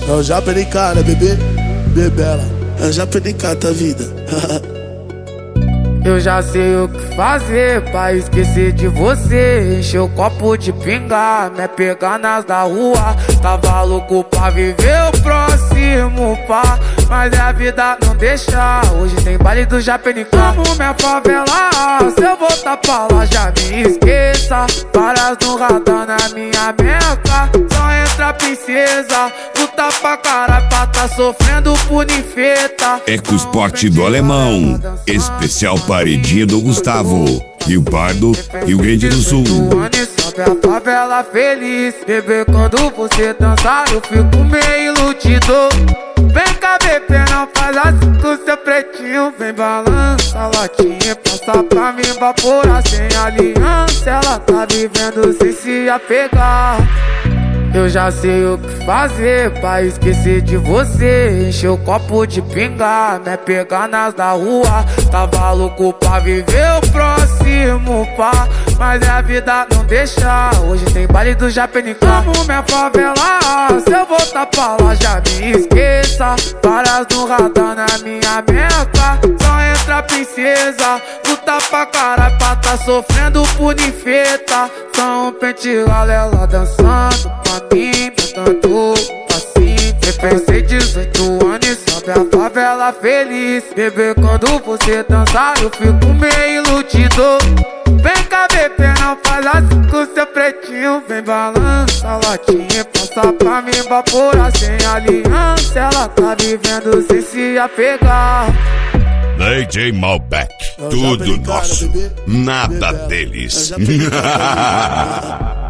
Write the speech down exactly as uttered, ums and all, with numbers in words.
Eu já perdi cara, bebê, bebela. Eu já perdi cara da vida. Eu já sei o que fazer pra esquecer de você. Encher o copo de pinga, me pegar nas da rua. Tava louco pra viver o próximo pá, mas é a vida não deixa. Hoje tem baile do Japenicá. Como minha favela, se eu voltar pra lá já me esqueça. Várias no radar na minha meca. Só entra princesa, luta pra caralho pra tá sofrendo por ninfeta. EcoSport do Alemão, especial paredinha do Gustavo, Rio Pardo, Rio Grande do Sul. Sobe a favela feliz, bebê, quando você dançar eu fico meio iludido. Vem cá, bebê, não faz assim com seu pretinho. Vem balança a latinha, passa pra mim evaporar sem aliança. Ela tá vivendo sem se apegar. Eu já sei o que fazer pra esquecer de você. Encher o copo de pinga, me pegar nas da rua. Tava louco pra viver o próximo pá, mas é a vida não deixa. Hoje tem baile do Japenicá. Como minha favela, se eu voltar pra lá já me esqueça. Várias no radar na minha meca. Só entra princesa, luta pra caralho pra tá sofrendo por ninfeta. Só um pente ela dançando pra mim, tanto assim. Pensei dezoito anos e sobe a favela feliz. Bebê, quando você dançar eu fico meio iludido. Vem cá, bebê, não faz assim com seu pretinho. Vem balança a latinha, passa pra mim evaporar sem aliança. Ela tá vivendo sem se apegar. D J Malbec, tudo nosso, nada deles.